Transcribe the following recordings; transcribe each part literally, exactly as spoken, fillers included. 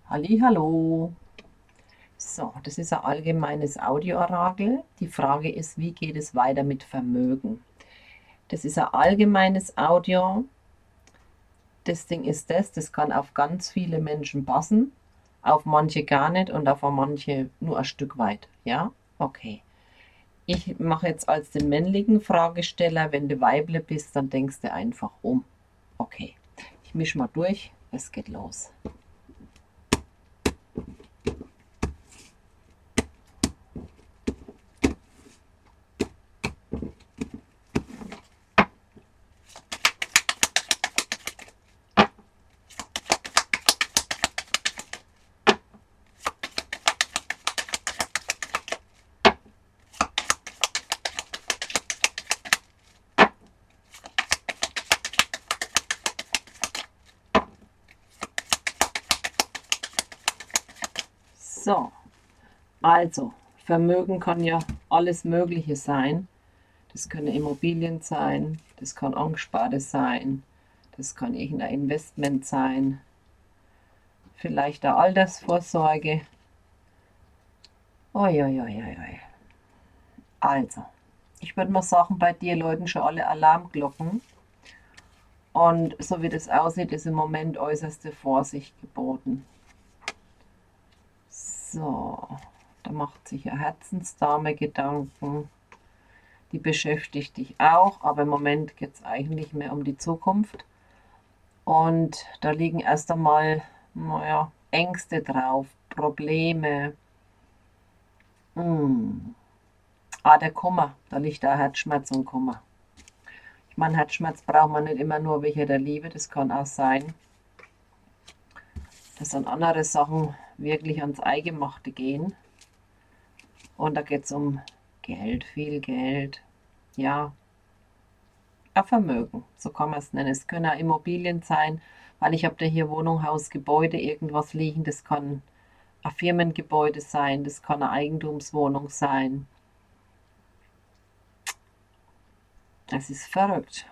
Hallihallo. So, das ist ein allgemeines Audiorakel. Die Frage ist, wie geht es weiter mit Vermögen? Das ist ein allgemeines Audio. Das Ding ist das, das kann auf ganz viele Menschen passen, auf manche gar nicht und auf manche nur ein Stück weit. Ja? Okay. Ich mache jetzt als den männlichen Fragesteller, wenn du Weible bist, dann denkst du einfach um. Okay. Ich mische mal durch. Es geht los. So, also, Vermögen kann ja alles Mögliche sein. Das können Immobilien sein, das kann Angespartes sein, das kann irgendein Investment sein, vielleicht eine Altersvorsorge. Uiuiuiui. Also, ich würde mal sagen, bei dir läuten schon alle Alarmglocken. Und so wie das aussieht, ist im Moment äußerste Vorsicht geboten. So, da macht sich eine Herzensdame Gedanken. Die beschäftigt dich auch, aber im Moment geht es eigentlich mehr um die Zukunft. Und da liegen erst einmal, naja, Ängste drauf, Probleme. Hm. Ah, der Kummer, da liegt auch Herzschmerz und Kummer. Ich meine, Herzschmerz braucht man nicht immer nur wegen der Liebe, das kann auch sein, dass dann andere Sachen wirklich ans Eingemachte gehen. Und da geht es um Geld, viel Geld, ja, ein Vermögen, so kann man es nennen. Es können auch Immobilien sein, weil ich habe da hier Wohnung, Haus, Gebäude, irgendwas liegen. Das kann ein Firmengebäude sein, das kann eine Eigentumswohnung sein. Das ist verrückt.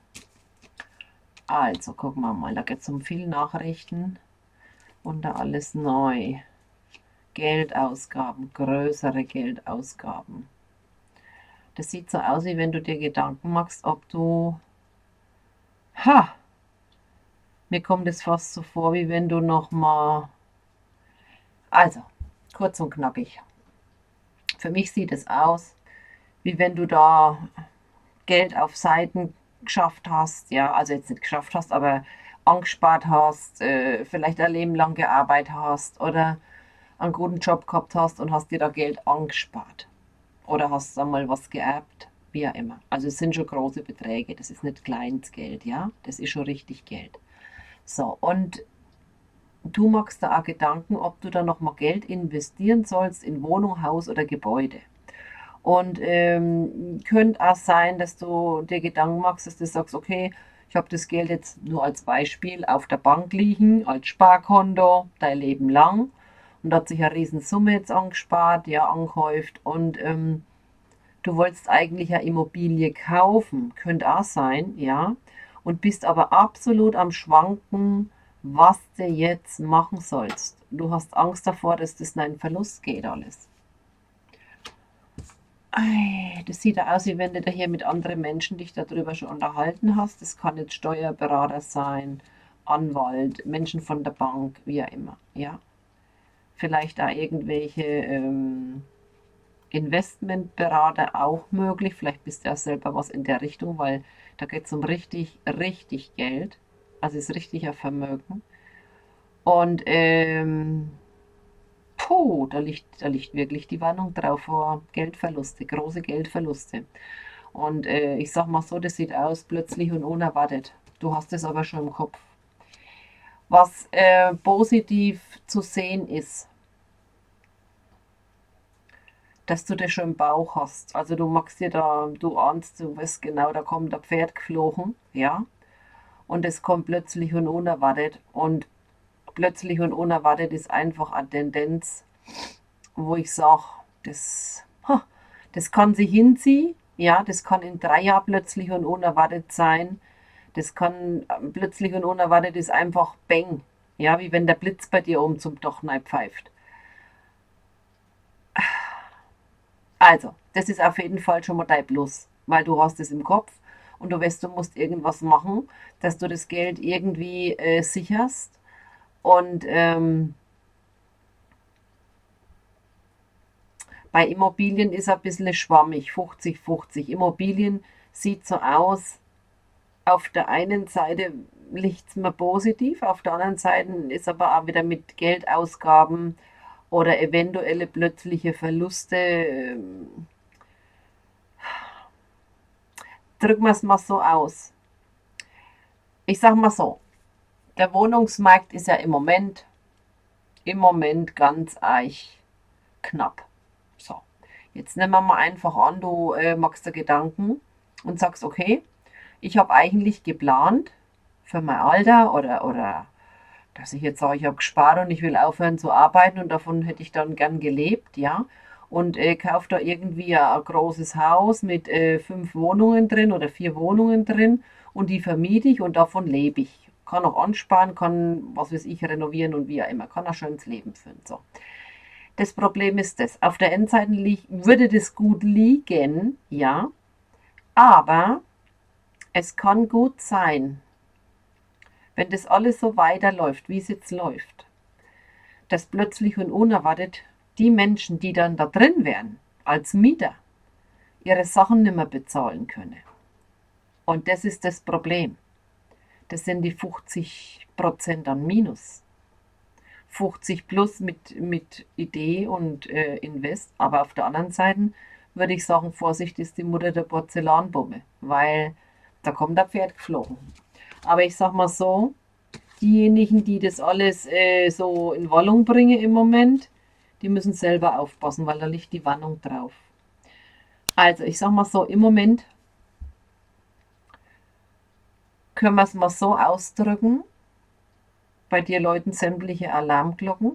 Also, gucken wir mal, da geht es um viele Nachrichten und da alles neu. Geldausgaben, größere Geldausgaben. Das sieht so aus, wie wenn du dir Gedanken machst, ob du... Ha! Mir kommt es fast so vor, wie wenn du noch mal... Also, kurz und knackig. Für mich sieht es aus, wie wenn du da Geld auf Seiten geschafft hast, ja, also jetzt nicht geschafft hast, aber angespart hast, äh, vielleicht ein Leben lang gearbeitet hast oder einen guten Job gehabt hast und hast dir da Geld angespart. Oder hast einmal was geerbt, wie auch immer. Also es sind schon große Beträge, das ist nicht kleines Geld, ja, das ist schon richtig Geld. So, und du machst da auch Gedanken, ob du da nochmal Geld investieren sollst in Wohnung, Haus oder Gebäude. Und ähm, könnte auch sein, dass du dir Gedanken machst, dass du sagst, okay, ich habe das Geld jetzt nur als Beispiel auf der Bank liegen, als Sparkonto, dein Leben lang. Und da hat sich eine Riesensumme jetzt angespart, ja, angehäuft. Und ähm, du wolltest eigentlich eine Immobilie kaufen, könnte auch sein, ja. Und bist aber absolut am Schwanken, was du jetzt machen sollst. Du hast Angst davor, dass das in einen Verlust geht alles. Ei, das sieht ja aus, wie wenn du da hier mit anderen Menschen dich darüber schon unterhalten hast. Das kann jetzt Steuerberater sein, Anwalt, Menschen von der Bank, wie auch immer. Ja, vielleicht da irgendwelche ähm, Investmentberater auch möglich. Vielleicht bist du ja selber was in der Richtung, weil da geht es um richtig, richtig Geld. Also ist richtiger Vermögen. Und ähm, puh, da liegt, da liegt wirklich die Warnung drauf vor Geldverluste, große Geldverluste. Und äh, ich sag mal so, das sieht aus plötzlich und unerwartet. Du hast es aber schon im Kopf. Was äh, positiv zu sehen ist, dass du das schon im Bauch hast. Also du magst dir da, du ahnst, du weißt genau, da kommt ein Pferd geflogen, ja. Und es kommt plötzlich und unerwartet. Und plötzlich und unerwartet ist einfach eine Tendenz, wo ich sage, das, das kann sich hinziehen, ja, das kann in drei Jahren plötzlich und unerwartet sein. Das kann ähm, plötzlich und unerwartet ist einfach Bang, Ja, wie wenn der Blitz bei dir oben zum Dach pfeift. Also, das ist auf jeden Fall schon mal dein Plus, weil du hast es im Kopf und du weißt, du musst irgendwas machen, dass du das Geld irgendwie äh, sicherst. Und ähm, bei Immobilien ist ein bisschen schwammig, fünfzig fünfzig. Immobilien sieht so aus, auf der einen Seite liegt es mir positiv, auf der anderen Seite ist aber auch wieder mit Geldausgaben oder eventuelle plötzliche Verluste. ähm, Drücken wir es mal so aus. Ich sag mal so, der Wohnungsmarkt ist ja im Moment, im Moment ganz arg knapp. So, jetzt nehmen wir mal einfach an, du äh, machst dir Gedanken und sagst, okay, ich habe eigentlich geplant für mein Alter oder, oder dass ich jetzt sage, ich habe gespart und ich will aufhören zu arbeiten und davon hätte ich dann gern gelebt, ja. Und äh, kaufe da irgendwie ein, ein großes Haus mit äh, fünf Wohnungen drin oder vier Wohnungen drin und die vermiete ich und davon lebe ich. Kann auch ansparen, kann, was weiß ich, renovieren und wie auch immer, kann ein schönes Leben führen. So. Das Problem ist das, auf der Endseite würde das gut liegen, ja, aber es kann gut sein, wenn das alles so weiterläuft, wie es jetzt läuft, dass plötzlich und unerwartet die Menschen, die dann da drin wären, als Mieter, ihre Sachen nicht mehr bezahlen können. Und das ist das Problem. Das sind die fünfzig Prozent an Minus. fünfzig plus mit, mit Idee und äh, Invest. Aber auf der anderen Seite würde ich sagen, Vorsicht ist die Mutter der Porzellanbombe, weil da kommt der Pferd geflogen. Aber ich sag mal so, diejenigen, die das alles äh, so in Wallung bringen im Moment, die müssen selber aufpassen, weil da liegt die Warnung drauf. Also, ich sag mal so, im Moment können wir es mal so ausdrücken, bei dir läuten sämtliche Alarmglocken.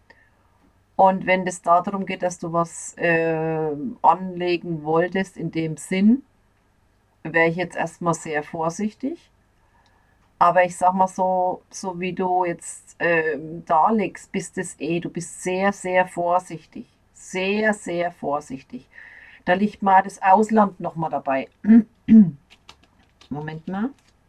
Und wenn es darum geht, dass du was äh, anlegen wolltest in dem Sinn, wäre ich jetzt erstmal sehr vorsichtig. Aber ich sag mal so, so wie du jetzt ähm, da liegst, bist es eh, du bist sehr, sehr vorsichtig. Sehr, sehr vorsichtig. Da liegt mal das Ausland nochmal dabei. Moment mal.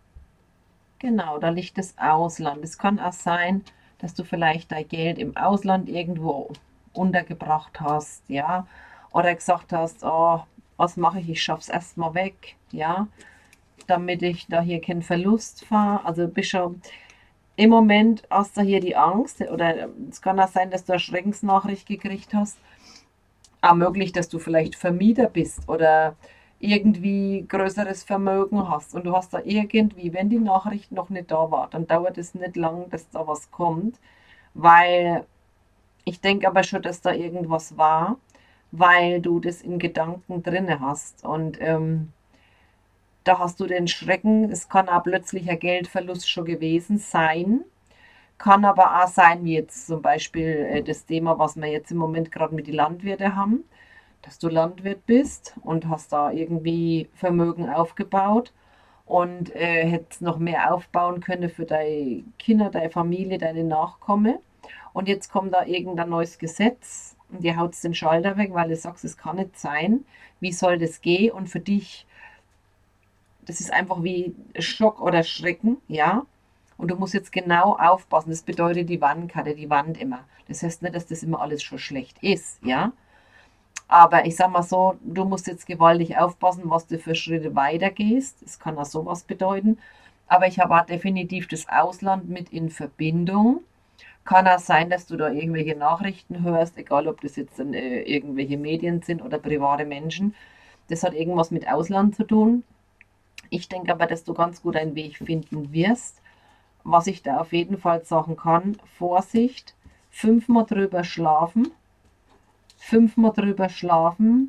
Genau, da liegt das Ausland. Es kann auch sein, dass du vielleicht dein Geld im Ausland irgendwo untergebracht hast, ja. Oder gesagt hast, oh, was mache ich? Ich schaff's erstmal weg, ja, damit ich da hier keinen Verlust fahre. Also bist schon im Moment hast du hier die Angst, oder es kann auch sein, dass du eine Schreckensnachricht gekriegt hast. Auch möglich, dass du vielleicht Vermieter bist oder irgendwie größeres Vermögen hast und du hast da irgendwie, wenn die Nachricht noch nicht da war, dann dauert es nicht lang, dass da was kommt, weil ich denke aber schon, dass da irgendwas war, weil du das in Gedanken drinne hast und ähm, da hast du den Schrecken, es kann auch plötzlicher Geldverlust schon gewesen sein, kann aber auch sein, wie jetzt zum Beispiel äh, das Thema, was wir jetzt im Moment gerade mit den Landwirten haben, dass du Landwirt bist und hast da irgendwie Vermögen aufgebaut und äh, hättest noch mehr aufbauen können für deine Kinder, deine Familie, deine Nachkommen. Und jetzt kommt da irgendein neues Gesetz und dir haut den Schalter weg, weil du sagst, es kann nicht sein. Wie soll das gehen? Und für dich, das ist einfach wie Schock oder Schrecken, ja. Und du musst jetzt genau aufpassen. Das bedeutet die Wandenkarte, die Wand immer. Das heißt nicht, dass das immer alles schon schlecht ist, ja. Aber ich sag mal so, du musst jetzt gewaltig aufpassen, was du für Schritte weitergehst. Das kann auch sowas bedeuten. Aber ich habe auch definitiv das Ausland mit in Verbindung. Kann auch sein, dass du da irgendwelche Nachrichten hörst, egal ob das jetzt dann, äh, irgendwelche Medien sind oder private Menschen. Das hat irgendwas mit Ausland zu tun. Ich denke aber, dass du ganz gut einen Weg finden wirst. Was ich da auf jeden Fall sagen kann, Vorsicht, fünfmal drüber schlafen, fünfmal drüber schlafen,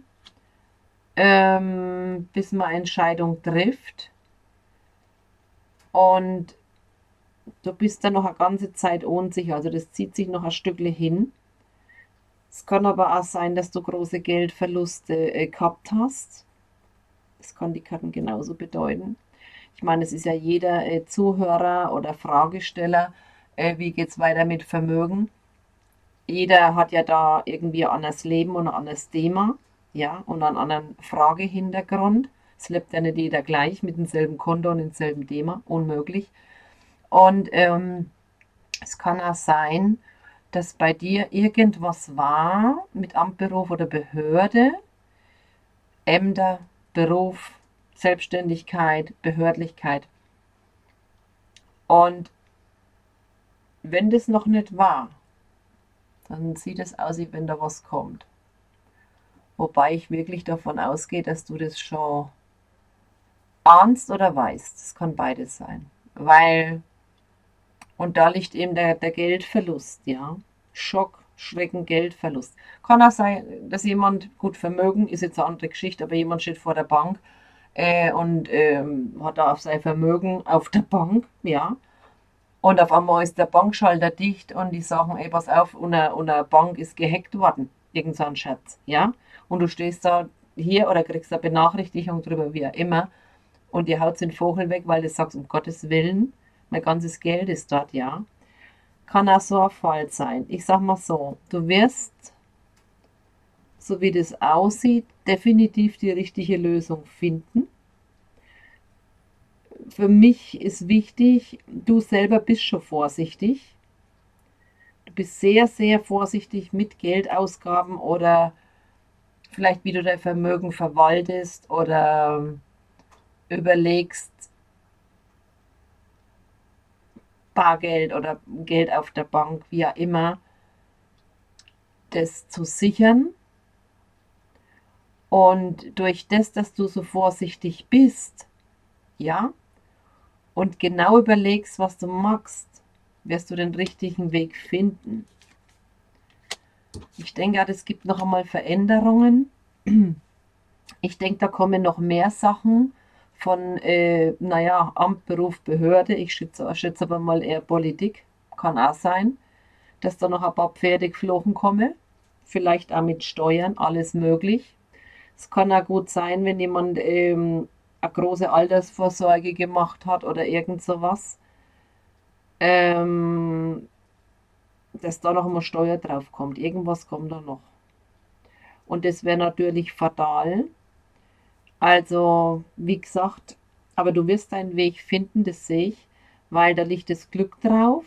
ähm, bis man eine Entscheidung trifft. Und du bist dann noch eine ganze Zeit unsicher, also das zieht sich noch ein Stückchen hin. Es kann aber auch sein, dass du große Geldverluste äh, gehabt hast. Das kann die Karten genauso bedeuten. Ich meine, es ist ja jeder äh, Zuhörer oder Fragesteller Äh, wie geht es weiter mit Vermögen? Jeder hat ja da irgendwie ein anderes Leben und ein anderes Thema, ja, und einen anderen Fragehintergrund. Es lebt ja nicht jeder gleich mit demselben Konto und demselben Thema, unmöglich. Und ähm, es kann auch sein, dass bei dir irgendwas war mit Amt, Beruf oder Behörde, Ämter, Beruf, Selbstständigkeit, Behördlichkeit. Und wenn das noch nicht war, dann sieht es aus, wie wenn da was kommt. Wobei ich wirklich davon ausgehe, dass du das schon ahnst oder weißt. Das kann beides sein. Weil, und da liegt eben der, der Geldverlust, ja. Schock, Schrecken, Geldverlust. Kann auch sein, dass jemand, gut, Vermögen ist jetzt eine andere Geschichte, aber jemand steht vor der Bank äh, und ähm, hat da auf sein Vermögen auf der Bank, ja. Und auf einmal ist der Bankschalter dicht und die sagen, ey, pass auf, eine, eine Bank ist gehackt worden. Irgend so ein Scherz, ja. Und du stehst da hier oder kriegst eine Benachrichtigung drüber, wie auch immer, und die haut den Vogel weg, weil du sagst, um Gottes Willen, mein ganzes Geld ist dort, ja. Kann auch so ein Fall sein. Ich sag mal so, du wirst, so wie das aussieht, definitiv die richtige Lösung finden. Für mich ist wichtig, du selber bist schon vorsichtig. Du bist sehr, sehr vorsichtig mit Geldausgaben oder vielleicht wie du dein Vermögen verwaltest oder überlegst, Bargeld oder Geld auf der Bank, wie auch immer, das zu sichern. Und durch das, dass du so vorsichtig bist, ja, und genau überlegst, was du machst, wirst du den richtigen Weg finden. Ich denke, es gibt noch einmal Veränderungen. Ich denke, da kommen noch mehr Sachen von, äh, naja, Amt, Beruf, Behörde. Ich schätze, schätze aber mal eher Politik. Kann auch sein, dass da noch ein paar Pferde geflogen kommen. Vielleicht auch mit Steuern, alles möglich. Es kann auch gut sein, wenn jemand ähm, eine große Altersvorsorge gemacht hat oder irgend sowas, ähm, dass da noch mal Steuer drauf kommt. Irgendwas kommt da noch. Und das wäre natürlich fatal. Also, wie gesagt, aber du wirst deinen Weg finden, das sehe ich, weil da liegt das Glück drauf.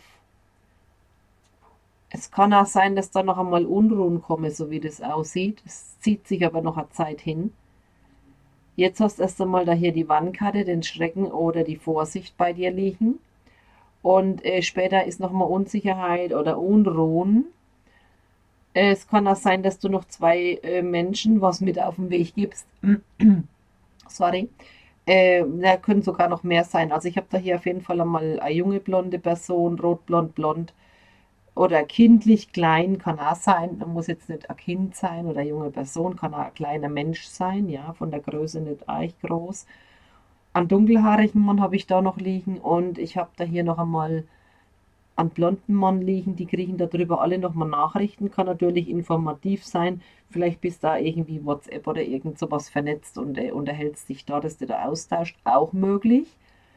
Es kann auch sein, dass da noch einmal Unruhen kommen, so wie das aussieht. Es zieht sich aber noch eine Zeit hin. Jetzt hast du erst einmal da hier die Wannkarte, den Schrecken oder die Vorsicht bei dir liegen. Und äh, später ist noch mal Unsicherheit oder Unruhen. Äh, es kann auch sein, dass du noch zwei äh, Menschen was mit auf den Weg gibst. Sorry. Äh, da können sogar noch mehr sein. Also ich habe da hier auf jeden Fall einmal eine junge blonde Person, rot-blond, blond oder kindlich klein, kann auch sein. Muss jetzt nicht ein Kind sein oder eine junge Person, kann auch ein kleiner Mensch sein, ja, von der Größe nicht arg groß. Einen dunkelhaarigen Mann habe ich da noch liegen und ich habe da hier noch einmal einen blonden Mann liegen, die kriegen darüber alle nochmal Nachrichten, kann natürlich informativ sein, vielleicht bist da irgendwie WhatsApp oder irgend sowas vernetzt und äh, unterhältst dich da, dass du da austauscht, auch möglich.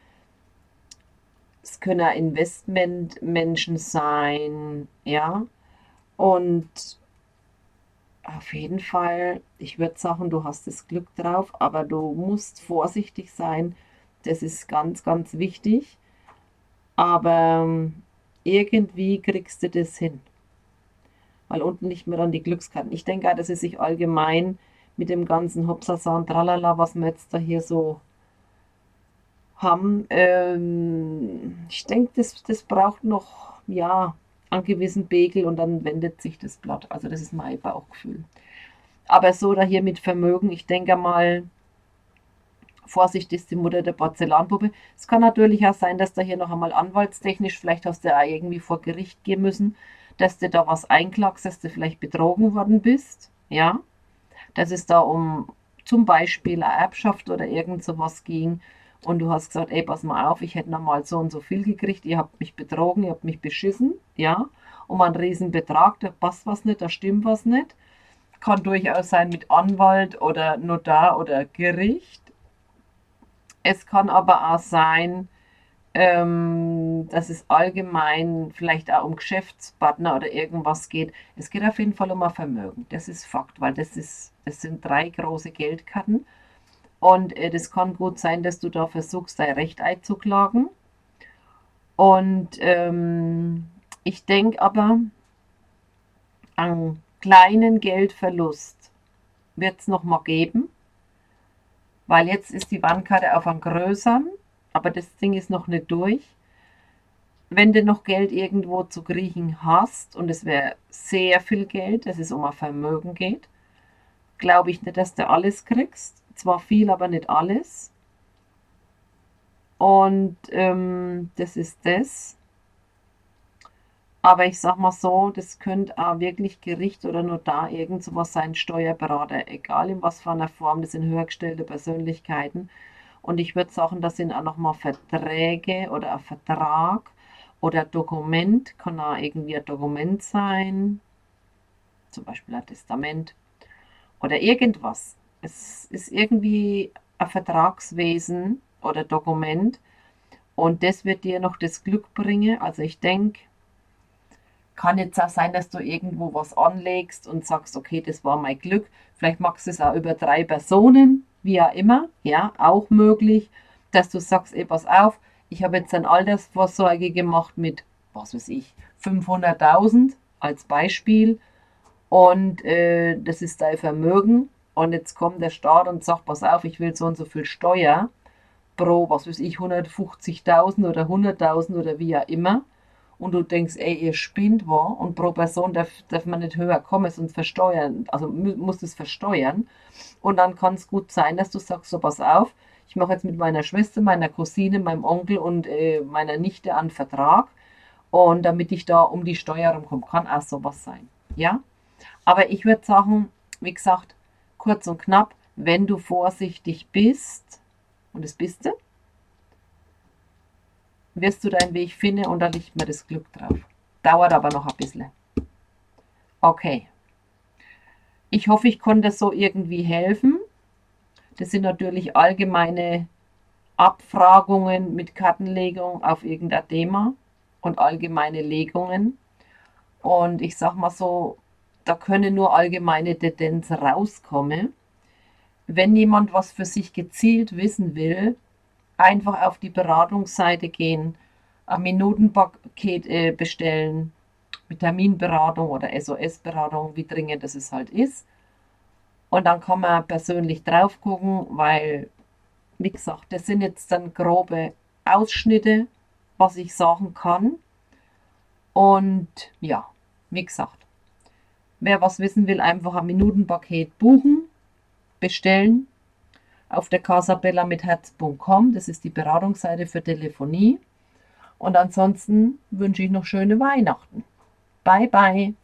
Es können auch Investmentmenschen sein, ja, und auf jeden Fall, ich würde sagen, du hast das Glück drauf, aber du musst vorsichtig sein, das ist ganz, ganz wichtig, aber ähm, irgendwie kriegst du das hin. Weil unten nicht mehr an die Glückskarten. Ich denke auch, dass es sich allgemein mit dem ganzen Hopsasan, Tralala, was wir jetzt da hier so haben, ähm, ich denke, das, das braucht noch, ja, einen gewissen Pegel und dann wendet sich das Blatt. Also das ist mein Bauchgefühl. Aber so da hier mit Vermögen, ich denke mal, Vorsicht ist die Mutter der Porzellanpuppe. Es kann natürlich auch sein, dass da hier noch einmal anwaltstechnisch, vielleicht hast du auch irgendwie vor Gericht gehen müssen, dass du da was einklagst, dass du vielleicht betrogen worden bist. Ja, dass es da um zum Beispiel eine Erbschaft oder irgend sowas ging und du hast gesagt, ey, pass mal auf, ich hätte noch mal so und so viel gekriegt, ihr habt mich betrogen, ihr habt mich beschissen, ja, um einen riesen Betrag, da passt was nicht, da stimmt was nicht. Kann durchaus sein mit Anwalt oder Notar oder Gericht. Es kann aber auch sein, ähm, dass es allgemein vielleicht auch um Geschäftspartner oder irgendwas geht. Es geht auf jeden Fall um ein Vermögen. Das ist Fakt, weil das ist, das sind drei große Geldkarten. Und äh, das kann gut sein, dass du da versuchst, dein Recht einzuklagen. Und ähm, ich denke aber, einen kleinen Geldverlust wird es noch mal geben, weil jetzt ist die Wandkarte auf einem größeren, aber das Ding ist noch nicht durch. Wenn du noch Geld irgendwo zu kriechen hast, und es wäre sehr viel Geld, dass es um ein Vermögen geht, glaube ich nicht, dass du alles kriegst. Zwar viel, aber nicht alles. Und ähm, das ist das. Aber ich sag mal so, das könnte auch wirklich Gericht oder Notar, irgend sowas sein, Steuerberater, egal in was für einer Form, das sind höhergestellte Persönlichkeiten. Und ich würde sagen, das sind auch nochmal Verträge oder ein Vertrag oder Dokument, kann auch irgendwie ein Dokument sein, zum Beispiel ein Testament oder irgendwas. Es ist irgendwie ein Vertragswesen oder Dokument und das wird dir noch das Glück bringen. Also ich denke, kann jetzt auch sein, dass du irgendwo was anlegst und sagst, okay, das war mein Glück. Vielleicht machst du es auch über drei Personen, wie auch immer. Ja, auch möglich, dass du sagst, ey, pass auf, ich habe jetzt eine Altersvorsorge gemacht mit, was weiß ich, fünfhunderttausend als Beispiel. Und äh, das ist dein Vermögen. Und jetzt kommt der Staat und sagt, pass auf, ich will so und so viel Steuer pro, was weiß ich, hundertfünfzigtausend oder hunderttausend oder wie auch immer. Und du denkst, ey, ihr spinnt wo und pro Person darf, darf man nicht höher kommen, sonst versteuern, also musst es versteuern. Und dann kann es gut sein, dass du sagst, so pass auf, ich mache jetzt mit meiner Schwester, meiner Cousine, meinem Onkel und äh, meiner Nichte einen Vertrag und damit ich da um die Steuer rumkomme, kann auch sowas sein. Ja? Aber ich würde sagen, wie gesagt, kurz und knapp, wenn du vorsichtig bist, und das bist du, wirst du deinen Weg finden und da liegt mir das Glück drauf. Dauert aber noch ein bisschen. Okay. Ich hoffe, ich konnte so irgendwie helfen. Das sind natürlich allgemeine Abfragungen mit Kartenlegung auf irgendein Thema und allgemeine Legungen. Und ich sag mal so, da können nur allgemeine Tendenzen rauskommen. Wenn jemand was für sich gezielt wissen will, einfach auf die Beratungsseite gehen, ein Minutenpaket äh, bestellen, mit Terminberatung oder S O S-Beratung, wie dringend das es halt ist. Und dann kann man persönlich drauf gucken, weil, wie gesagt, das sind jetzt dann grobe Ausschnitte, was ich sagen kann. Und ja, wie gesagt, wer was wissen will, einfach ein Minutenpaket buchen, bestellen auf der casabella mit herz punkt com. Das ist die Beratungsseite für Telefonie. Und ansonsten wünsche ich noch schöne Weihnachten. Bye, bye.